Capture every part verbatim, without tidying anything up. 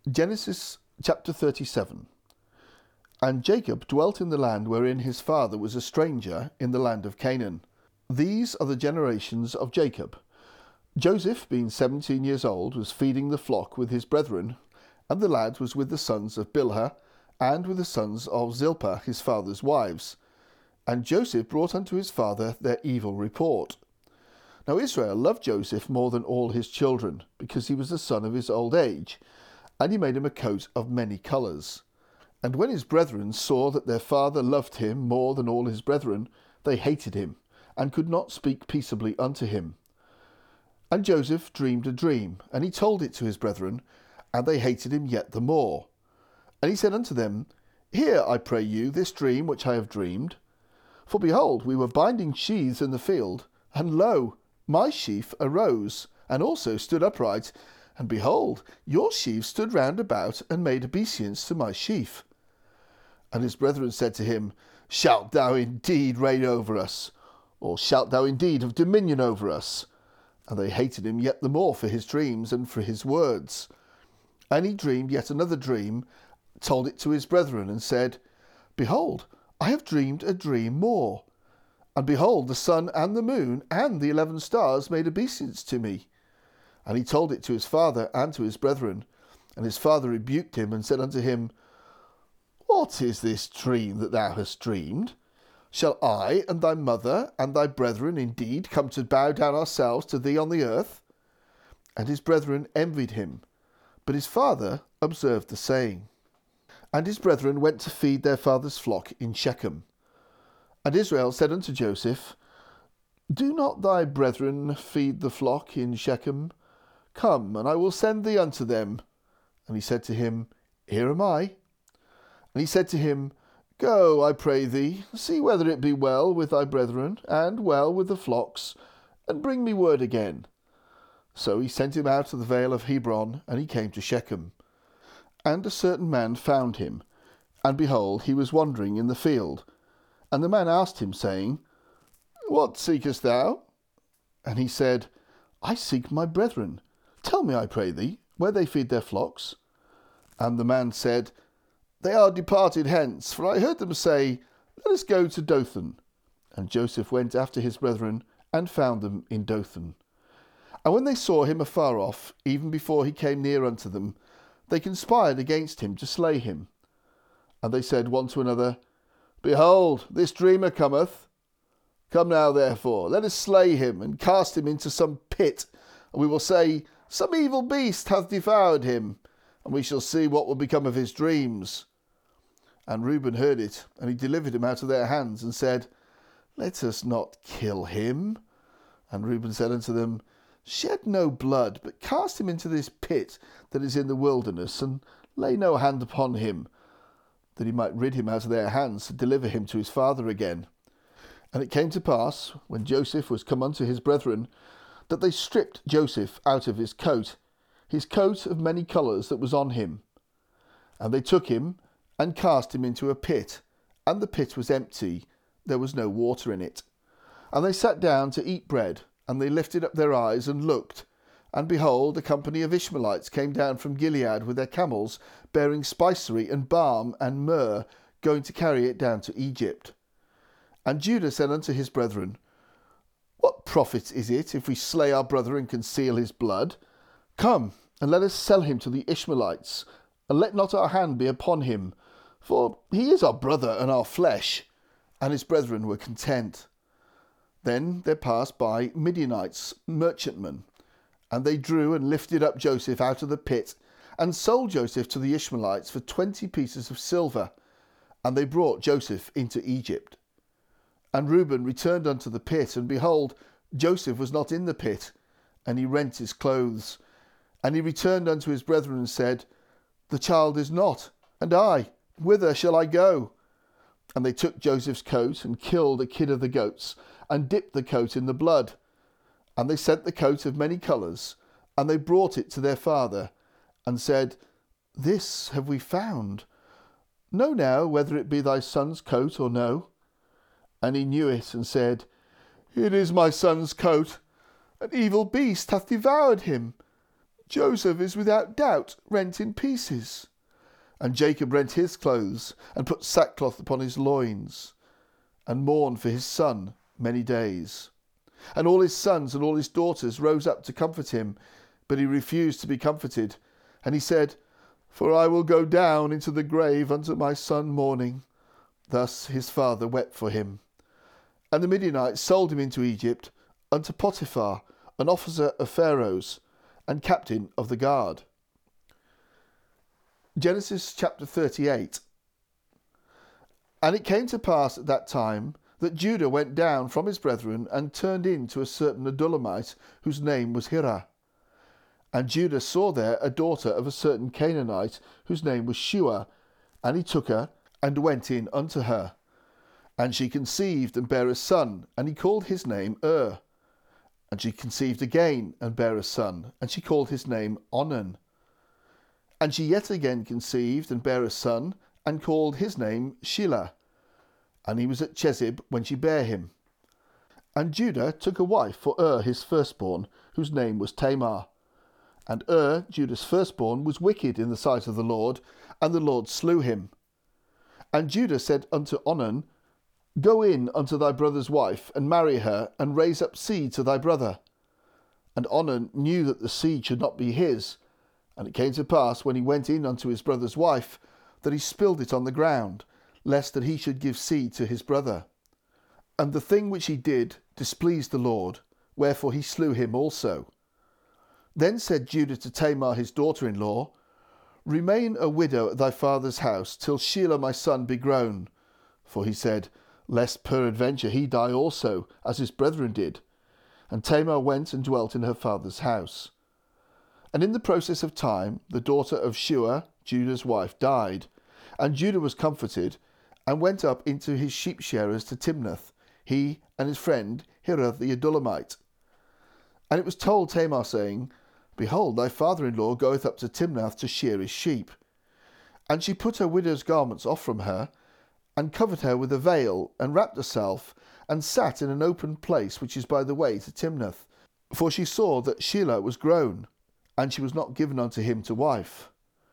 Genesis chapter thirty-seven. And Jacob dwelt in the land wherein his father was a stranger, in the land of Canaan. These are the generations of Jacob. Joseph, being seventeen years old, was feeding the flock with his brethren, and the lad was with the sons of Bilhah, and with the sons of Zilpah his father's wives. And Joseph brought unto his father their evil report. Now Israel loved Joseph more than all his children, because he was the son of his old age, and he made him a coat of many colours. And when his brethren saw that their father loved him more than all his brethren, they hated him, and could not speak peaceably unto him. And Joseph dreamed a dream, and he told it to his brethren, and they hated him yet the more. And he said unto them, Hear, I pray you, this dream which I have dreamed. For behold, we were binding sheaves in the field, and lo, my sheaf arose, and also stood upright, and behold, your sheaves stood round about, and made obeisance to my sheaf. And his brethren said to him, Shalt thou indeed reign over us? Or shalt thou indeed have dominion over us? And they hated him yet the more for his dreams and for his words. And he dreamed yet another dream, told it to his brethren, and said, Behold, I have dreamed a dream more. And behold, the sun and the moon and the eleven stars made obeisance to me. And he told it to his father and to his brethren. And his father rebuked him, and said unto him, What is this dream that thou hast dreamed? Shall I and thy mother and thy brethren indeed come to bow down ourselves to thee on the earth? And his brethren envied him, but his father observed the saying. And his brethren went to feed their father's flock in Shechem. And Israel said unto Joseph, Do not thy brethren feed the flock in Shechem? Come, and I will send thee unto them. And he said to him, Here am I. And he said to him, Go, I pray thee, see whether it be well with thy brethren, and well with the flocks, and bring me word again. So he sent him out of the vale of Hebron, and he came to Shechem. And a certain man found him, and behold, he was wandering in the field. And the man asked him, saying, What seekest thou? And he said, I seek my brethren. Tell me, I pray thee, where they feed their flocks. And the man said, They are departed hence, for I heard them say, Let us go to Dothan. And Joseph went after his brethren, and found them in Dothan. And when they saw him afar off, even before he came near unto them, they conspired against him to slay him. And they said one to another, Behold, this dreamer cometh. Come now, therefore, let us slay him, and cast him into some pit, and we will say, Some evil beast hath devoured him, and we shall see what will become of his dreams. And Reuben heard it, and he delivered him out of their hands, and said, Let us not kill him. And Reuben said unto them, Shed no blood, but cast him into this pit that is in the wilderness, and lay no hand upon him, that he might rid him out of their hands, to deliver him to his father again. And it came to pass, when Joseph was come unto his brethren, that they stripped Joseph out of his coat, his coat of many colours that was on him. And they took him, and cast him into a pit, and the pit was empty, there was no water in it. And they sat down to eat bread, and they lifted up their eyes and looked, and behold, a company of Ishmaelites came down from Gilead with their camels, bearing spicery and balm and myrrh, going to carry it down to Egypt. And Judah said unto his brethren, What profit is it if we slay our brother and conceal his blood? Come, and let us sell him to the Ishmaelites, and let not our hand be upon him, for he is our brother and our flesh. And his brethren were content. Then there passed by Midianites, merchantmen, and they drew and lifted up Joseph out of the pit, and sold Joseph to the Ishmaelites for twenty pieces of silver. And they brought Joseph into Egypt. And Reuben returned unto the pit, and behold, Joseph was not in the pit, and he rent his clothes. And he returned unto his brethren, and said, The child is not, and I, whither shall I go? And they took Joseph's coat, and killed a kid of the goats, and dipped the coat in the blood. And they sent the coat of many colours, and they brought it to their father, and said, This have we found. Know now whether it be thy son's coat or no. And he knew it, and said, It is my son's coat. An evil beast hath devoured him. Joseph is without doubt rent in pieces. And Jacob rent his clothes, and put sackcloth upon his loins, and mourned for his son many days. And all his sons and all his daughters rose up to comfort him, but he refused to be comforted. And he said, For I will go down into the grave unto my son mourning. Thus his father wept for him. And the Midianites sold him into Egypt unto Potiphar, an officer of Pharaoh's, and captain of the guard. Genesis chapter thirty-eight. And it came to pass at that time that Judah went down from his brethren and turned in to a certain Adullamite whose name was Hirah. And Judah saw there a daughter of a certain Canaanite whose name was Shua, and he took her and went in unto her. And she conceived and bare a son, and he called his name Ur. And she conceived again and bare a son, and she called his name Onan. And she yet again conceived and bare a son, and called his name Shelah. And he was at Chezib when she bare him. And Judah took a wife for Ur his firstborn, whose name was Tamar. And Ur, Judah's firstborn, was wicked in the sight of the Lord, and the Lord slew him. And Judah said unto Onan, Go in unto thy brother's wife, and marry her, and raise up seed to thy brother. And Onan knew that the seed should not be his. And it came to pass, when he went in unto his brother's wife, that he spilled it on the ground, lest that he should give seed to his brother. And the thing which he did displeased the Lord, wherefore he slew him also. Then said Judah to Tamar his daughter-in-law, Remain a widow at thy father's house, till Shelah my son be grown. For he said, Lest peradventure he die also, as his brethren did. And Tamar went and dwelt in her father's house. And in the process of time, the daughter of Shua, Judah's wife, died. And Judah was comforted, and went up into his sheep shearers to Timnath, he and his friend Hirah the Adullamite. And it was told Tamar, saying, Behold, thy father-in-law goeth up to Timnath to shear his sheep. And she put her widow's garments off from her, and covered her with a veil, and wrapped herself, and sat in an open place which is by the way to Timnath. For she saw that Shelah was grown, and she was not given unto him to wife.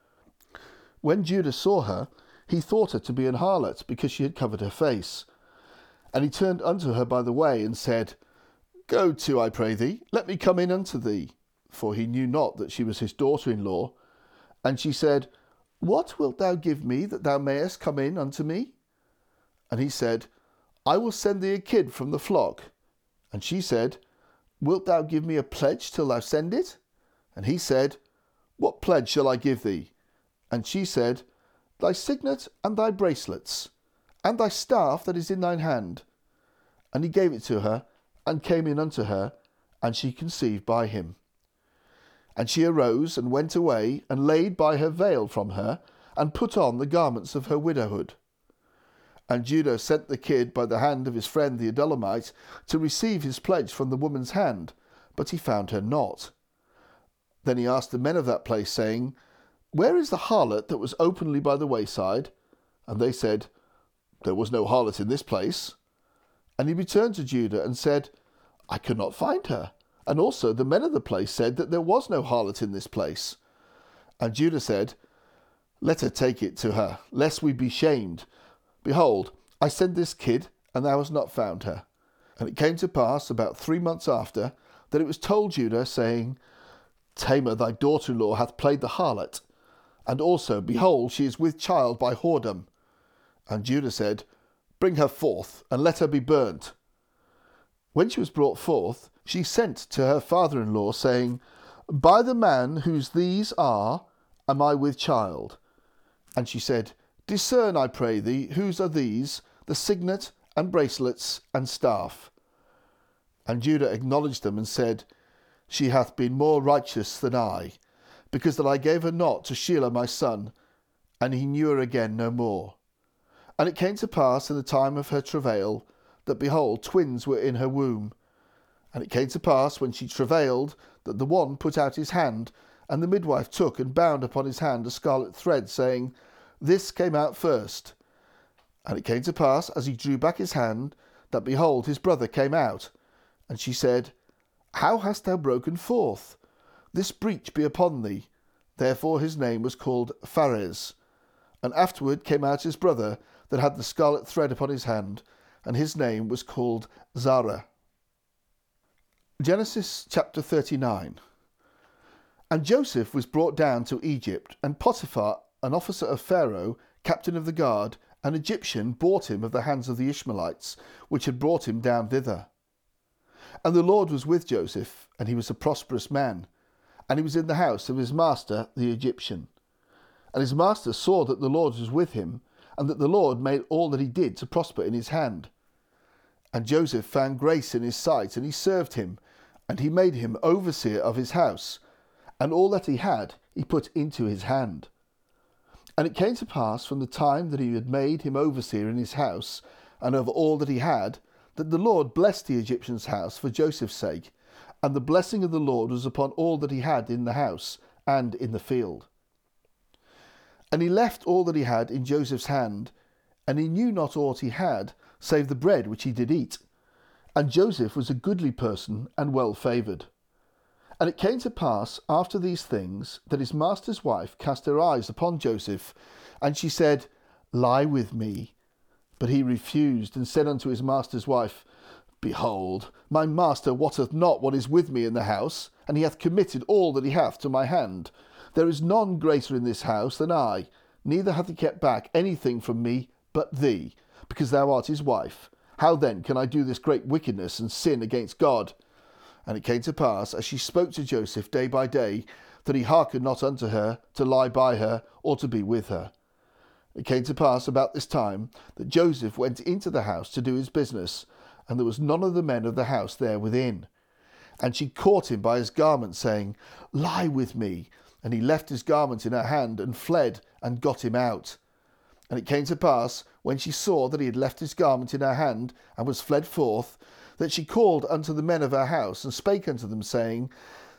When Judah saw her, he thought her to be an harlot, because she had covered her face. And he turned unto her by the way, and said, Go to, I pray thee, let me come in unto thee. For he knew not that she was his daughter-in-law. And she said, What wilt thou give me, that thou mayest come in unto me? And he said, I will send thee a kid from the flock. And she said, Wilt thou give me a pledge till thou send it? And he said, What pledge shall I give thee? And she said, Thy signet and thy bracelets, and thy staff that is in thine hand. And he gave it to her, and came in unto her, and she conceived by him. And she arose, and went away, and laid by her veil from her, and put on the garments of her widowhood. And Judah sent the kid by the hand of his friend the Adullamite to receive his pledge from the woman's hand, but he found her not. Then he asked the men of that place, saying, Where is the harlot that was openly by the wayside? And they said, There was no harlot in this place. And he returned to Judah and said, I could not find her. And also the men of the place said that there was no harlot in this place. And Judah said, Let her take it to her, lest we be shamed. Behold, I send this kid, and thou hast not found her. And it came to pass about three months after, that it was told Judah, saying, Tamar thy daughter-in-law hath played the harlot, and also, behold, she is with child by whoredom. And Judah said, Bring her forth, and let her be burnt. When she was brought forth, she sent to her father-in-law, saying, By the man whose these are, am I with child? And she said, Discern, I pray thee, whose are these, the signet, and bracelets, and staff. And Judah acknowledged them, and said, She hath been more righteous than I, because that I gave her not to Shelah my son, and he knew her again no more. And it came to pass in the time of her travail, that, behold, twins were in her womb. And it came to pass, when she travailed, that the one put out his hand, and the midwife took and bound upon his hand a scarlet thread, saying, This came out first. And it came to pass, as he drew back his hand, that, behold, his brother came out. And she said, How hast thou broken forth? this breach be upon thee. Therefore his name was called Phares. And afterward came out his brother that had the scarlet thread upon his hand, and his name was called Zara. Genesis chapter thirty-nine. And Joseph was brought down to Egypt, and Potiphar, an officer of Pharaoh, captain of the guard, an Egyptian, bought him of the hands of the Ishmaelites, which had brought him down thither. And the Lord was with Joseph, and he was a prosperous man, and he was in the house of his master the Egyptian. And his master saw that the Lord was with him, and that the Lord made all that he did to prosper in his hand. And Joseph found grace in his sight, and he served him, and he made him overseer of his house, and all that he had he put into his hand. And it came to pass from the time that he had made him overseer in his house, and of all that he had, that the Lord blessed the Egyptian's house for Joseph's sake, and the blessing of the Lord was upon all that he had in the house and in the field. And he left all that he had in Joseph's hand, and he knew not aught he had, save the bread which he did eat. And Joseph was a goodly person and well favoured. And it came to pass after these things, that his master's wife cast her eyes upon Joseph, and she said, Lie with me. But he refused, and said unto his master's wife, Behold, my master wotteth not what is with me in the house, and he hath committed all that he hath to my hand. There is none greater in this house than I, neither hath he kept back anything from me but thee, because thou art his wife. How then can I do this great wickedness and sin against God? And it came to pass, as she spoke to Joseph day by day, that he hearkened not unto her, to lie by her, or to be with her. It came to pass about this time, that Joseph went into the house to do his business, and there was none of the men of the house there within. And she caught him by his garment, saying, Lie with me. And he left his garment in her hand, and fled, and got him out. And it came to pass, when she saw that he had left his garment in her hand, and was fled forth, that she called unto the men of her house, and spake unto them, saying,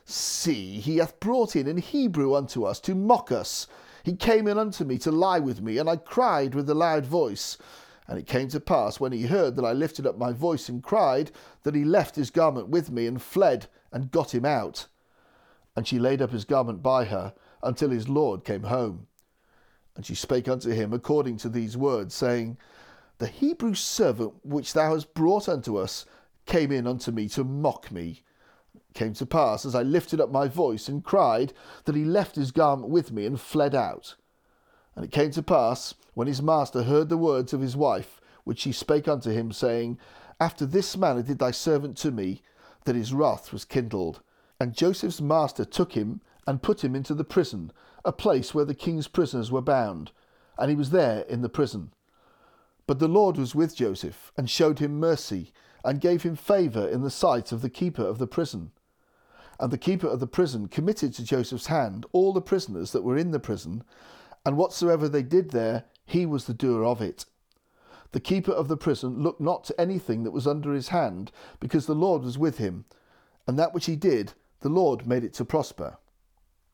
See, he hath brought in an Hebrew unto us, to mock us. He came in unto me to lie with me, and I cried with a loud voice. And it came to pass, when he heard that I lifted up my voice and cried, that he left his garment with me, and fled, and got him out. And she laid up his garment by her, until his lord came home. And she spake unto him according to these words, saying, The Hebrew servant which thou hast brought unto us came in unto me to mock me. It came to pass, as I lifted up my voice and cried, that he left his garment with me, and fled out. And it came to pass, when his master heard the words of his wife, which she spake unto him, saying, After this manner did thy servant to me, that his wrath was kindled. And Joseph's master took him, and put him into the prison, a place where the king's prisoners were bound, and he was there in the prison. But the Lord was with Joseph, and showed him mercy, and gave him favour in the sight of the keeper of the prison. And the keeper of the prison committed to Joseph's hand all the prisoners that were in the prison, and whatsoever they did there, he was the doer of it. The keeper of the prison looked not to anything that was under his hand, because the Lord was with him, and that which he did, the Lord made it to prosper.